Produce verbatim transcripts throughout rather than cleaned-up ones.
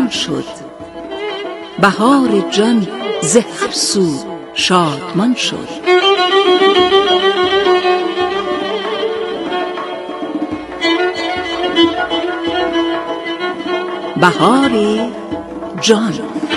شد. بهار جان ز هر سو شادمان شد. بهار جان.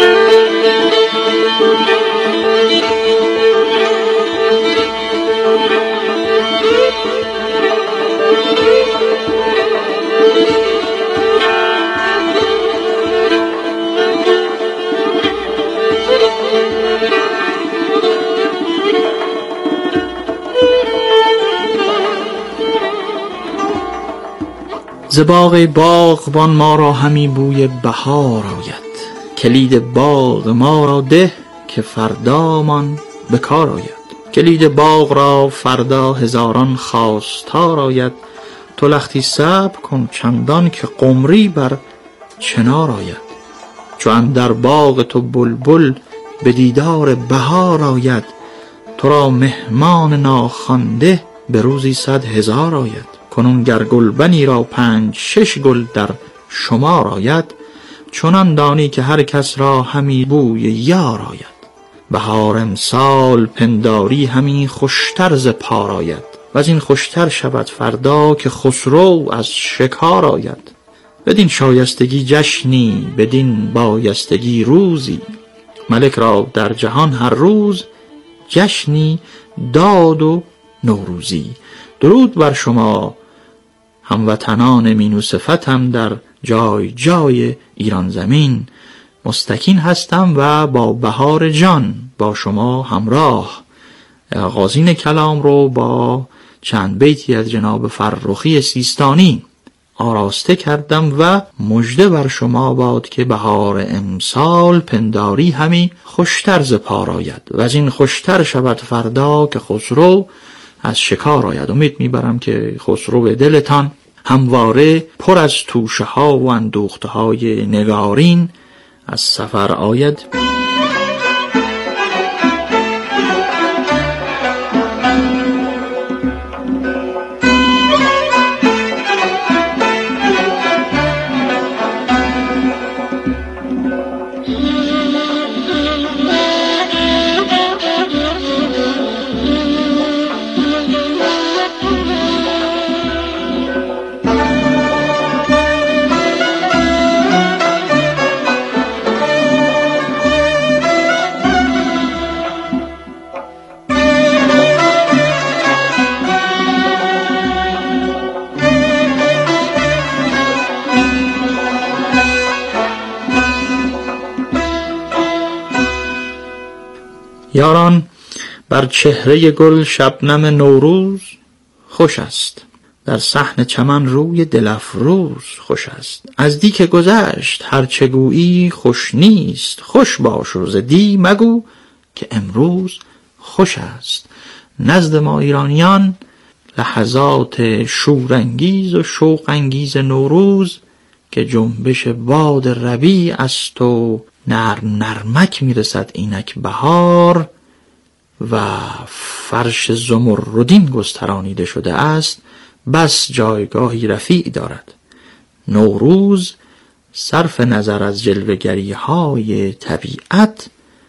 ز باغ باغبان ما را همی بوی بهار آید. کلید باغ ما را ده که فردامان به کار آید. کلید باغ را فردا هزاران خواستار آید. تو لختی صبر کن چندان که قمری بر چنار آید. چو اندر باغ تو بلبل به دیدار بهار آید. تو را مهمان ناخوانده به روزی صد هزار آید. کنون گر گلبنی را پنج شش گل در شمار آید. چنان دانی که هر کس را همی بوی یار آید. بهار امسال پنداری همی خوشتر ز پار آید. و از این خوشتر شود فردا که خسرو از شکار آید. بدین شایستگی جشنی بدین بایستگی روزی. ملک را در جهان هر روز جشنی داد و نوروزی. درود بر شما هموطنان مینو صفتم در جای جای ایران زمین. مستکین هستم و با بهار جان با شما همراه. آغازین کلام رو با چند بیتی از جناب فرخی سیستانی آراسته کردم و مژده بر شما باد که بهار امسال پنداری همی خوشتر ز پار آید. و از این خوشتر شود فردا که خسرو از شکار آید. امید میبرم که خسرو به دلتان همواره پر از توشه ها و اندوخته های نگارین از سفر آید. یاران بر چهره گل شبنم نوروز خوش است. در صحن چمن روی دل افروز خوش است. از دی که گذشت هر چه گویی خوش نیست. خوش باش و ز دی مگو که امروز خوش است. نزد ما ایرانیان لحظات شورانگیز و شوق انگیز نوروز که جنبش باد ربیع است و نرم نرمک میرسد اینک بهار و فرش زمردین گسترانیده شده است، بس جایگاهی رفیع دارد. نوروز صرف نظر از جلوه‌گری های طبیعت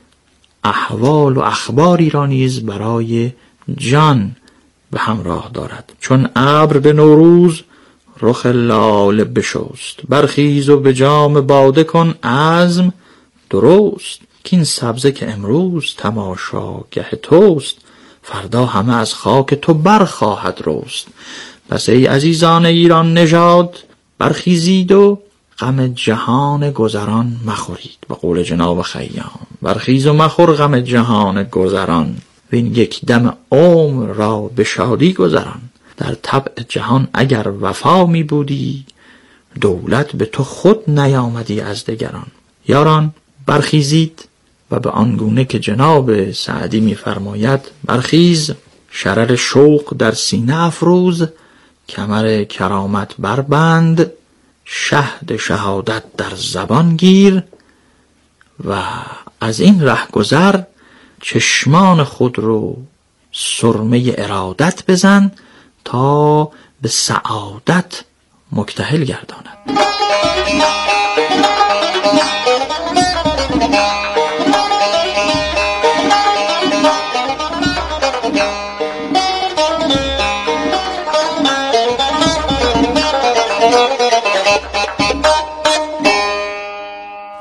احوال و اخباری را نیز برای جان به همراه دارد. چون ابر به نوروز رخ لاله بشست، برخیز و به جام باده کن عزم درست. که این سبزه که امروز تماشاگه توست، فردا همه از خاک تو برخواهد رست. پس ای عزیزان ایران نژاد برخیزید و غم جهان گذران مخورید. به قول جناب خیام برخیز و مخور غم جهان گذران، وین یک دم عمر را به شادی گذران. در طبع جهان اگر وفا می بودی، دولت به تو خود نیامدی از دگران. یاران برخیزید و به آنگونه که جناب سعدی می فرماید برخیز، شرر شوق در سینه افروز، کمر کرامت بربند، شهد شهادت در زبان گیر و از این ره گذر چشمان خود رو سرمه ارادت بزن تا به سعادت مکتحل گرداند.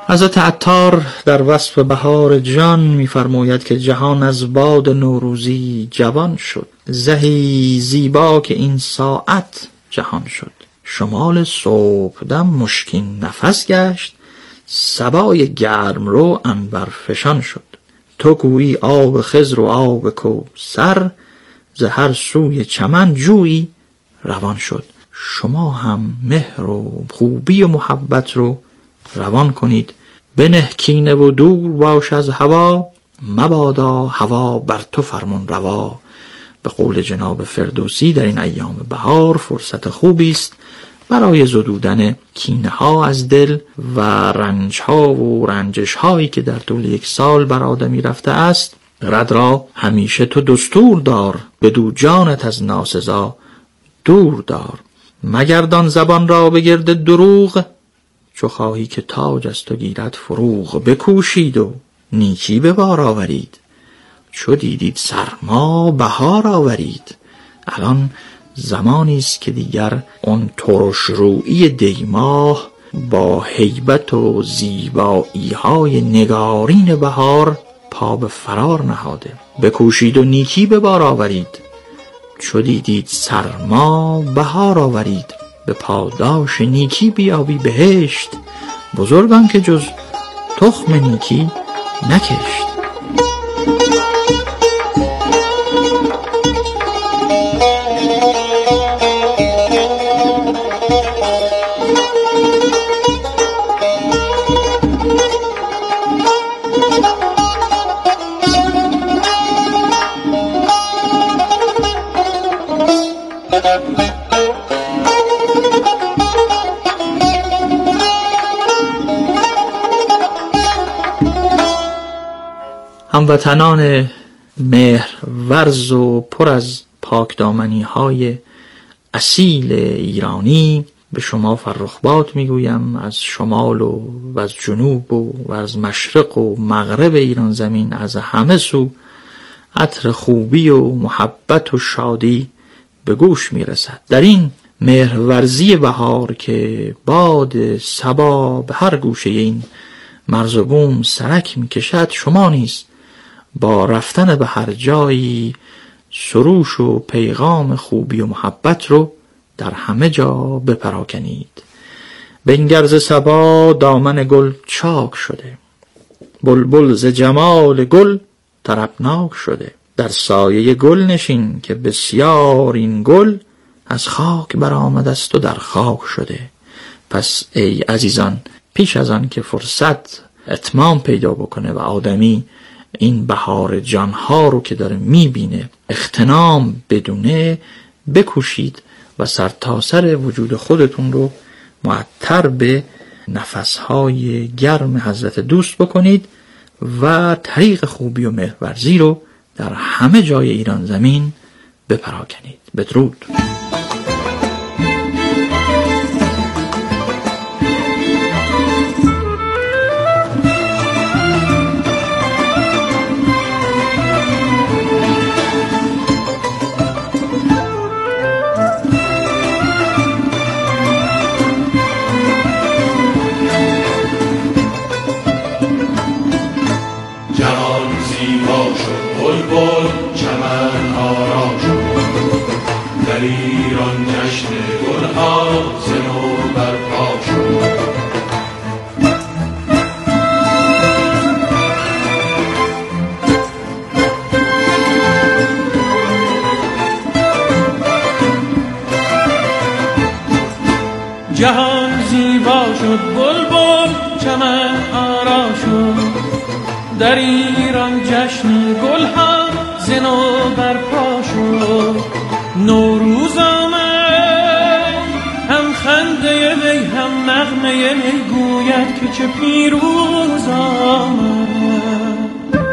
حضرت عطار در وصف بهار جان می‌فرماید که جهان از باد نوروزی جوان شد، زهی زیبا که این ساعت جهان شد. شمال صبح دم مشکین نفس گشت، صبای گرم رو عنبر فشان شد. تو گویی آب خضر و آب کوثر، ز هر سوی چمن جویی روان شد. شما هم مهر و خوبی و محبت رو روان کنید. بنه کینه و دور باش از هوا، مبادا هوا بر تو فرمان روا. به قول جناب فردوسی در این ایام بهار فرصت خوبی است برای زدودن کینه ها از دل و رنج ها و رنجش هایی که در طول یک سال بر آدمی رفته است. رد را همیشه تو دستور دار، بدو جانت از ناسزا دور دار. مگردان زبان را به گرد دروغ، چو خواهی که تاج از تو گیرد فروغ. بکوشید و نیکی به بار آورید، چو دیدید سرما بهار آورید. الان زمانی است که دیگر اون ترش رویی دیماه با هیبت و زیبایی های نگارین بهار پا به فرار نهاده. بکوشید و نیکی به بار آورید، چو دیدید سرما بهار آورید. به پاداش نیکی بیابی بهشت، بزرگان که جز تخم نیکی نکشت. هموطنان مهرورز و پر از پاکدامنی های اصیل ایرانی، به شما فرخباد میگویم. از شمال و از جنوب و از مشرق و مغرب ایران زمین، از همه سو عطر خوبی و محبت و شادی به گوش میرسد. در این مهرورزی بهار که باد صبا به هر گوشه این مرز و بوم سرک میکشد، شما نیز با رفتن به هر جایی سروش و پیغام خوبی و محبت رو در همه جا بپراکنید. بنگر ز صبا دامن گل چاک شده، بلبل ز جمال گل طربناک شده. در سایه گل نشین که بسیار این گل از خاک برآمده است و در خاک شده. پس ای عزیزان، پیش از آن که فرصت اتمام پیدا بکنه و آدمی این بهار جانها رو که داره میبینه اغتنام بدونه، بکوشید و سرتاسر وجود خودتون رو معطر به نفسهای گرم حضرت دوست بکنید و طریق خوبی و مهرورزی رو در همه جای ایران زمین بپراکنید. بدرود. ایران جشن گلها ز نو برپا شد. جهان زیبا شد، بلبل چمن آرا شد. در ایران جشن گلها ز نو برپا شد. نوروز آمد، هم خنده می هم نغمه می گوید که چه پیروز آمد.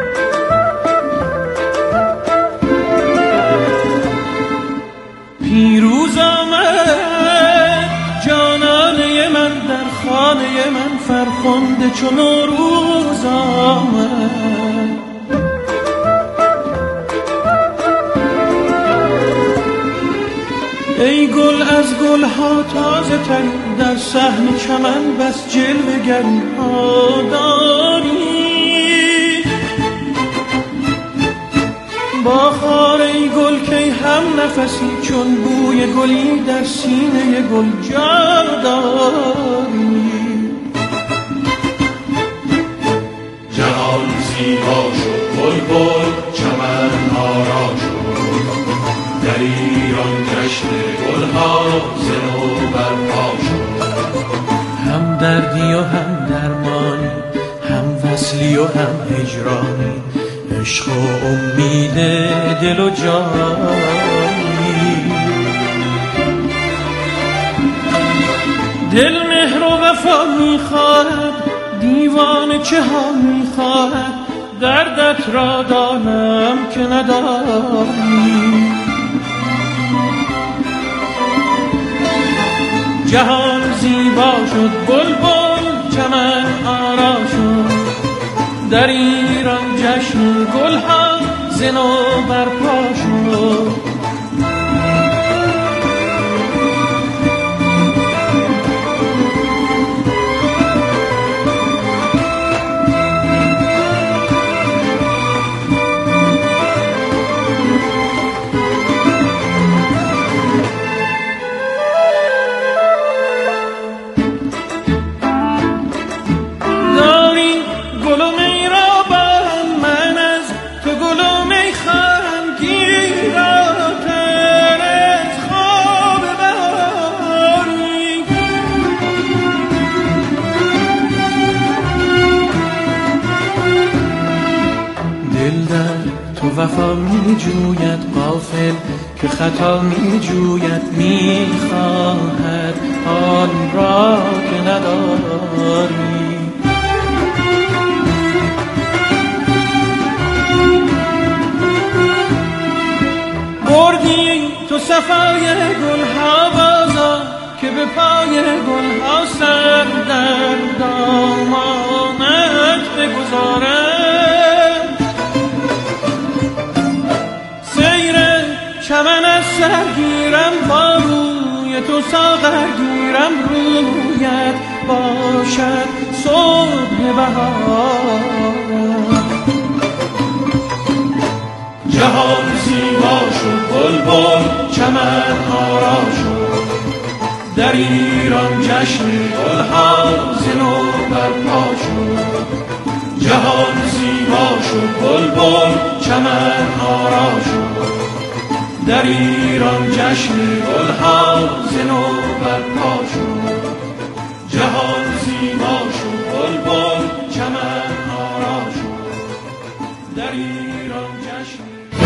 پیروز آمد جانانه من، در خانه من فرخنده چو نوروز آمد. ای گل از گلها تازه تری، در صحن چمن بس جلوه گری ها داری. با خار ای گل کی هم نفسی، چون بوی گلی در سینه گل جا داری. جهان زیبا شد بلبل چمن آرا شد، در ایران جشن گلها ز نو برپا شد. هم دردی و هم درمانی، هم وصلی و هم هجرانی، عشق و امید دل و جانی. دل مهر و وفا می‌خواهد، دیوانه چه ها می‌خواهد، دردت را دانم که نداری. جهان زیبا شد بلبل چمن آرا شد، در ایران جشن گلها ز نو برپا شد. وفا می جوید غافل که خطا می جوید، می خواهد آن را که نداری. بردی تو صفای گلها بازا، که به پای گلها سر در دامانت بگذارد. چمن از سرگیرم با روی تو ساغر گیرم، رویت باشد صبح بهارم. جهان زیبا شد بلبل چمن آرا شد، در ایران جشن گلها ز نو برپا شد. جهان زیبا شد بلبل چمن آرا شد، در ایران جشن گلها ز نو برپا شد. جهان زیبا شد بلبل چمن آرا شد، در ایران جشن.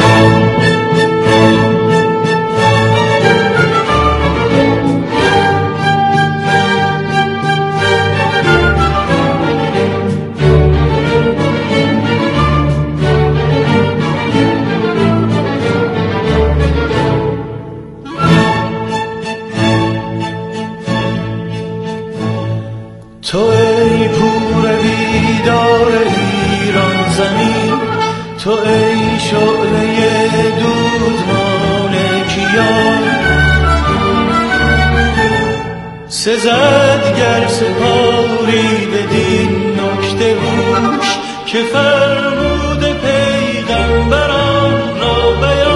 تو ای پور بیدار ایران زمین، تو ای شعله دودمان کیان. سزد گر سپاری بدین نکته هوش، که فرمود پیغمبران را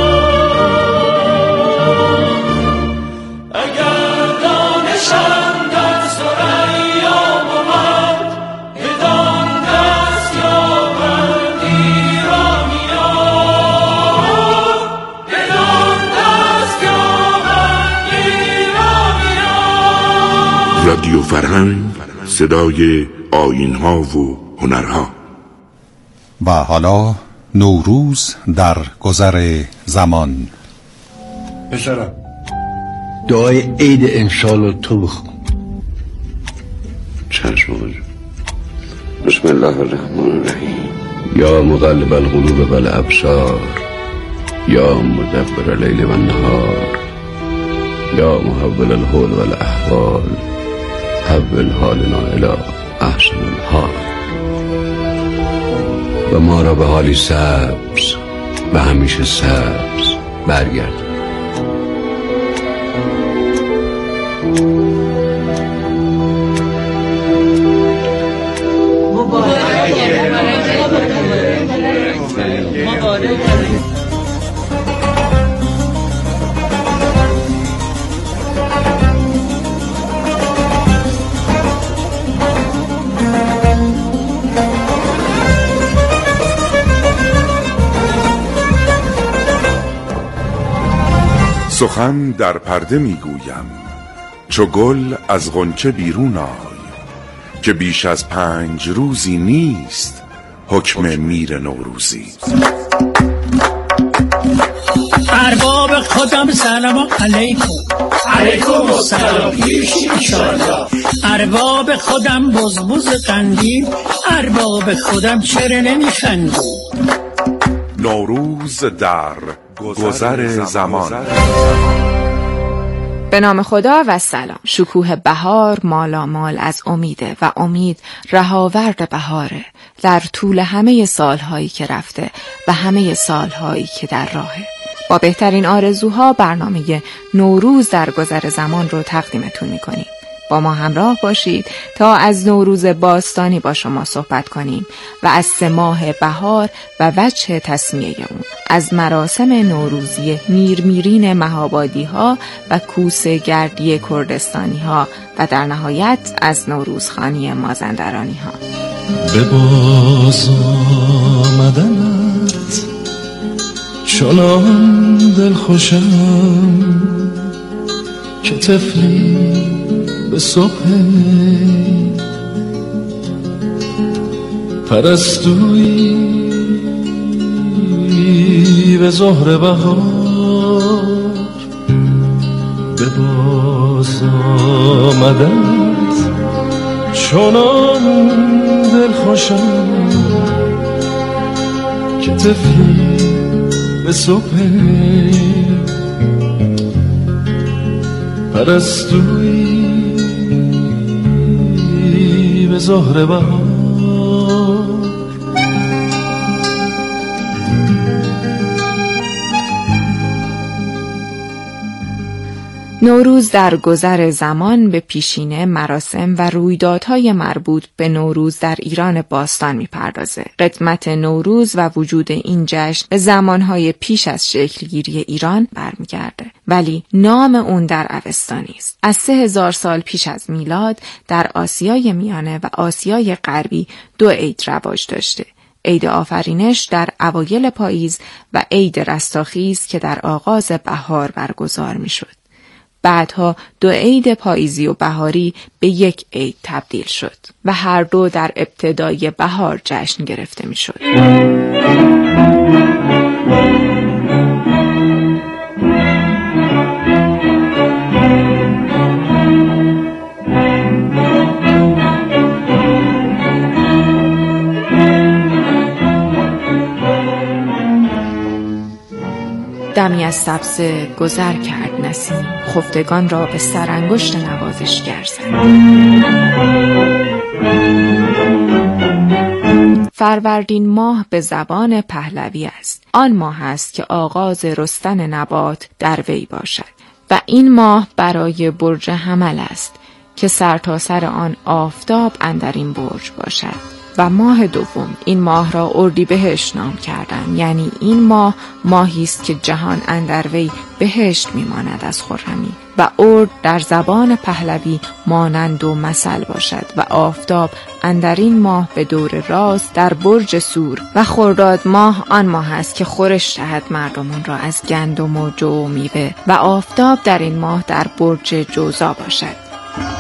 بیان. اگر دانشم در ثریا بود، بدان دست یابند ایرانیان. بدان دست یابند ایرانیان. رادیو فرهنگ، صدای آیین‌ها و هنرها. و حالا نوروز در گذر زمان. پسرم دعای عید انشالله تو بخون. چشم آقا. بسم الله الرحمن الرحیم. یا مقلب القلوب والابصار، یا مدبر اللیل والنهار، یا محول الحول والاحوال، حول حالنا الی احسن الحال. و ما را به حالی سبز و همیشه سبز برگرد. سخن در پرده میگویم چو گل از غنچه بیرون آی، که بیش از پنج روزی نیست حکم میر نوروزی. ارباب خودم سلام علیکم. علیکم السلام پیش انشالله. ارباب خودم بزبز قندیل، ارباب خودم چرا نمیخندی؟ نوروز در گذر زمان. به نام خدا و سلام. شکوه بهار مالامال از امیده و امید رهاورد بهاره در طول همه سالهایی که رفته و همه سالهایی که در راهه. با بهترین آرزوها برنامه نوروز در گذر زمان رو تقدیمتون میکنیم. با ما همراه باشید تا از نوروز باستانی با شما صحبت کنیم و از سه ماه بهار و وجه تسمیه اون، از مراسم نوروزی میرمیرین مهابادی ها و کوسه گردی کردستانی ها و در نهایت از نوروزخانی مازندرانی ها. به باز آمدنت چنان دل خوشم که طفلی به صبح پرستویی به ظهر بهار. به باز آمدت چنان دل خوشم که طفلی به صبح پرستویی به ظهر بهار. نوروز در گذر زمان به پیشینه مراسم و رویدادهای مربوط به نوروز در ایران باستان می‌پردازه. قدمت نوروز و وجود این جشن به زمانهای پیش از شکلگیری ایران برمیگرده، ولی نام اون در اوستانی است. از سه هزار سال پیش از میلاد در آسیای میانه و آسیای غربی دو عید رواج داشته: عید آفرینش در اوایل پاییز و عید رستاخیز که در آغاز بهار برگزار می‌شد. بعدها دو عید پاییزی و بهاری به یک عید تبدیل شد و هر دو در ابتدای بهار جشن گرفته می شد. دمی از سبزه گذر کرد نسیم، خفتگان را به سرانگشت نوازشگر زد. فروردین ماه به زبان پهلوی است. آن ماه است که آغاز رستن نبات در وی باشد و این ماه برای برج حمل است که سرتاسر آن آفتاب اندر این برج باشد. و ماه دوم، این ماه را اردیبهشت نام کردند، یعنی این ماه ماهی است که جهان اندر وی بهشت میماند از خرمی و ارد در زبان پهلوی مانند و مثل باشد و آفتاب اندر این ماه به دور راست در برج سور و خرداد ماه آن ماه است که خورش دهد مردمان را از گندم و جو و میوه و آفتاب در این ماه در برج جوزا باشد.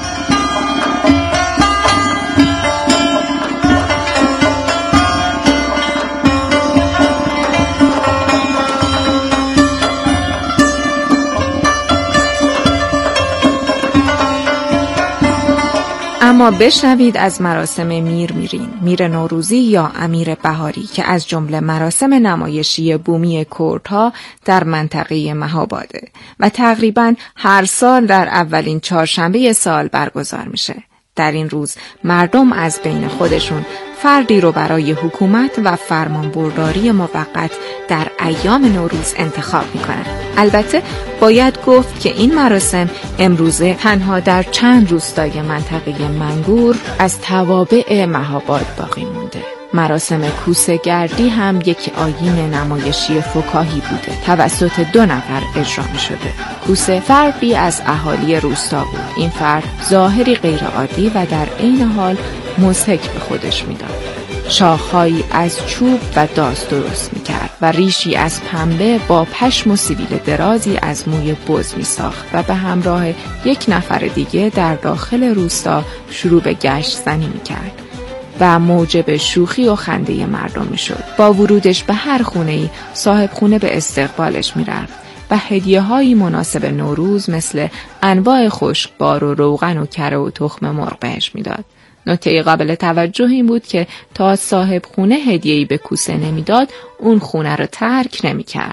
اما بشنوید از مراسم میر میرین، میر نوروزی یا امیر بهاری که از جمله مراسم نمایشی بومی کردها در منطقه مهاباده و تقریباً هر سال در اولین چهارشنبه سال برگزار میشه. در این روز مردم از بین خودشون فردی رو برای حکومت و فرمانبرداری موقت در ایام نوروز انتخاب میکنن. البته باید گفت که این مراسم امروزه تنها در چند روستای منطقه منگور از توابع مهاباد باقی مونده. مراسم کوسه گردی هم یک آیین نمایشی فکاهی بوده، توسط دو نفر اجرا می شده. کوسه فردی از اهالی روستا بود. این فرد ظاهری غیرعادی و در عین حال مضحک به خودش می داد. شاخهایی از چوب و داس درست می کرد و ریشی از پنبه با پشم و سیبیل درازی از موی بز می ساخت و به همراه یک نفر دیگه در داخل روستا شروع به گشت زنی می کرد و موجب شوخی و خنده مردم می شد. با ورودش به هر خونه‌ای صاحب خونه به استقبالش می رفت و هدیه هایی مناسب نوروز مثل انواع خشکبار و روغن و کره و تخم مرغ بهش می داد. نکته قابل توجه این بود که تا صاحب خونه هدیه‌ای به کوسه نمیداد، اون خونه رو ترک نمی کرد.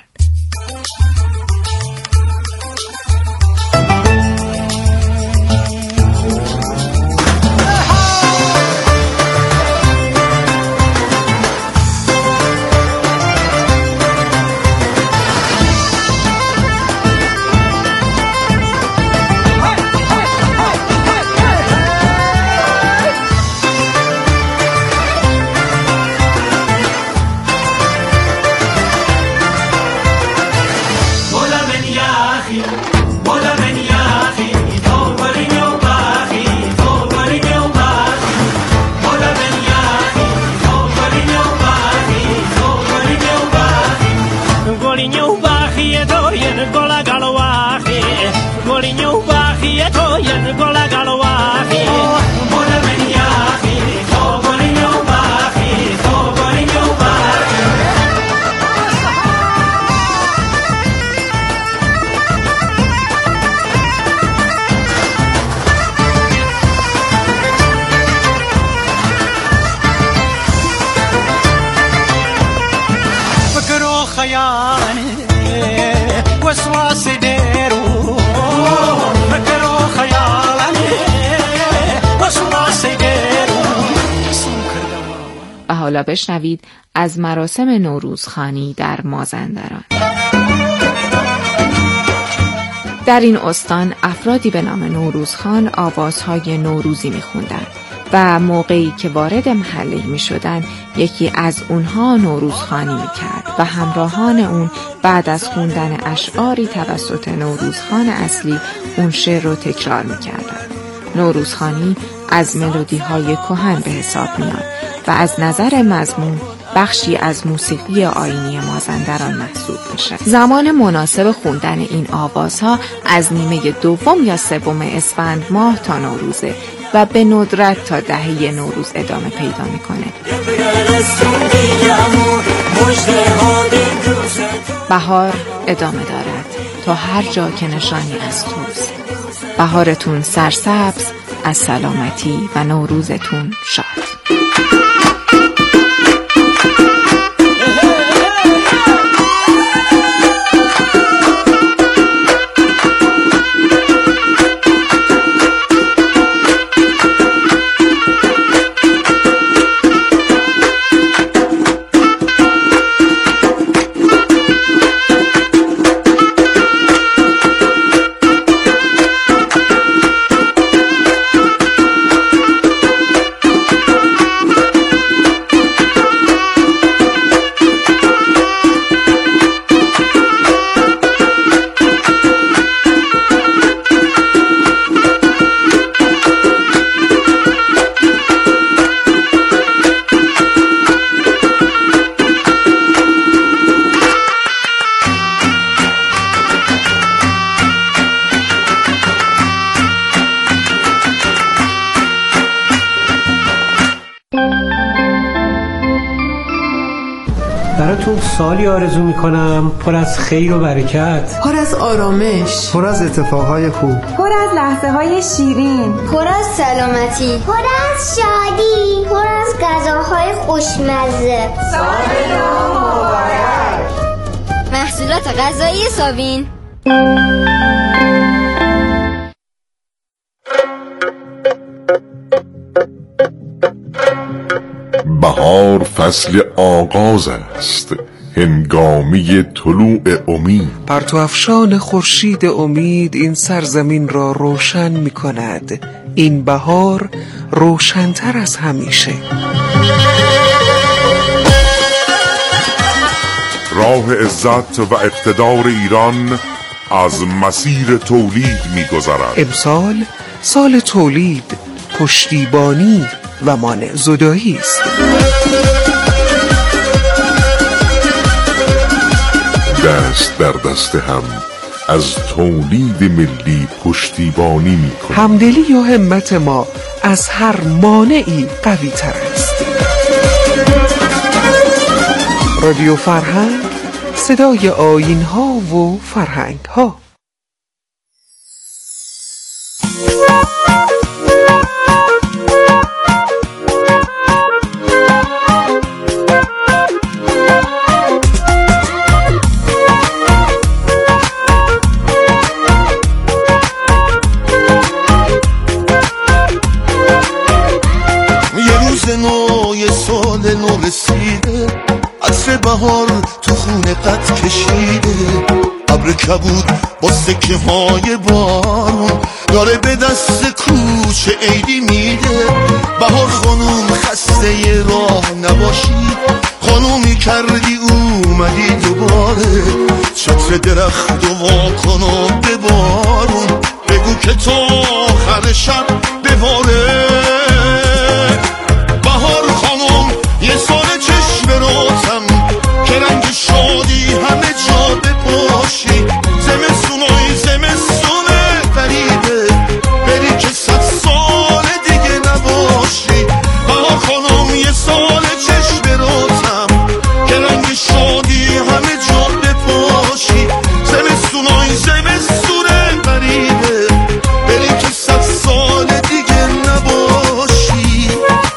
و حالا بشنوید از مراسم نوروزخوانی در مازندران. در این استان افرادی به نام نوروزخان آوازهای نوروزی می‌خواندند و موقعی که وارد محله می‌شدند یکی از اونها نوروزخوانی می‌کرد و همراهان اون بعد از خوندن اشعاری توسط نوروزخان اصلی اون شعر رو تکرار می‌کردند. نوروزخوانی از ملودی‌های کهن به حساب میاد و از نظر مضمون بخشی از موسیقی آیینی مازندران محسوب میشه. زمان مناسب خوندن این آوازها از نیمه دوم یا سوم اسفند ماه تا نوروزه و به ندرت تا دهه نوروز ادامه پیدا میکنه. بهار ادامه دارد تا هر جا که نشانی از توست. بهارتون سرسبز، از سلامتی و نوروزتون شاد. براتون سالی آرزو میکنم پر از خیر و برکت، پر از آرامش، پر از اتفاقهای خوب، پر از لحظه های شیرین، پر از سلامتی، پر از شادی، پر از غذاهای خوشمزه. سال نو مبارک. محصولات غذایی ساوین. بهار فصل آغاز است، هنگامی طلوع امید. پرتو افشان خورشید امید این سرزمین را روشن می کند. این بهار روشن‌تر از همیشه. راه عزت و اقتدار ایران از مسیر تولید می گذرد. امسال سال تولید، پشتیبانی و مانع زدایی است. دست در دست هم از تولید ملی پشتیبانی می کنیم. همدلی و همت ما از هر مانعی قوی تر است. رادیو فرهنگ، صدای آیین ها و فرهنگ ها. رسیده عطر بهار تو خونه قد کشیده، ابر کبود با سکه های بارون داره به دست کوچه عیدی میده. بهار خانوم خسته راه نباشی، خانومی کردی اومدی دوباره، چتر درخت و واکن و ببارون، بگو که تا آخر شب بباره. بهار خانوم یه سال چشم راتم که رنگ شادی همه جا بپاشی، زمستونای زمستونه غریبه بری که صد سال دیگه نباشی. بهار خانوم یه سال چشم راتم که رنگ شادی همه جا بپاشی، زمستونای زمستونه غریبه بری که صد سال دیگه نباشی.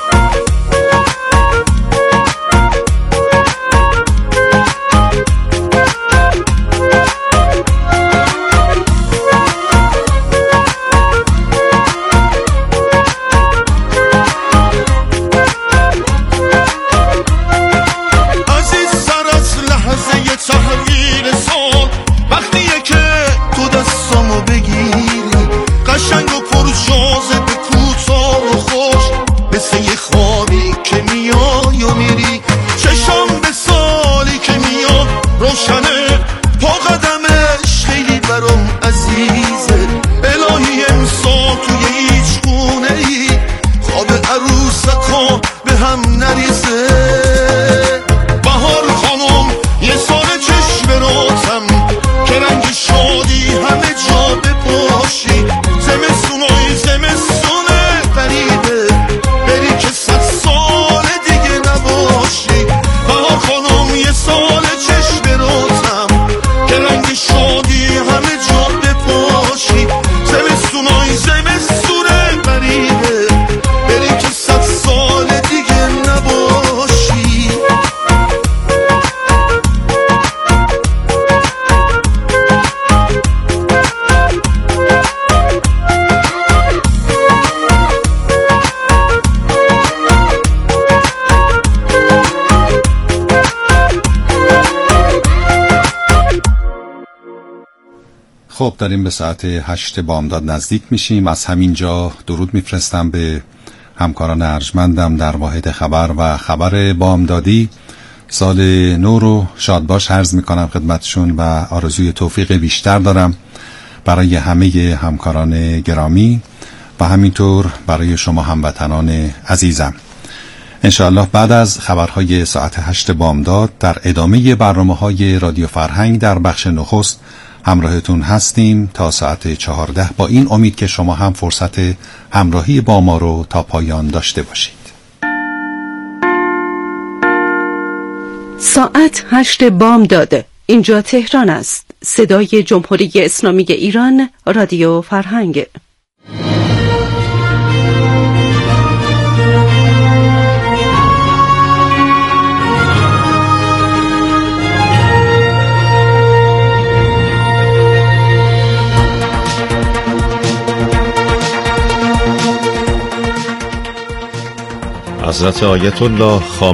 خب داریم به ساعت هشت بامداد نزدیک میشیم. از همینجا درود میفرستم به همکاران ارجمندم در واحد خبر و خبر بامدادی. سال نو رو شادباش عرض میکنم خدمتشون و آرزوی توفیق بیشتر دارم برای همه همکاران گرامی و همینطور برای شما هموطنان عزیزم. انشاءالله بعد از خبرهای ساعت هشت بامداد در ادامه برنامه‌های رادیو فرهنگ در بخش نخست همراهتون هستیم تا ساعت چهارده، با این امید که شما هم فرصت همراهی با ما رو تا پایان داشته باشید. ساعت هشت بامداد، اینجا تهران است. صدای جمهوری اسلامی ایران، رادیو فرهنگ. حضرت آیت الله خامنه‌ای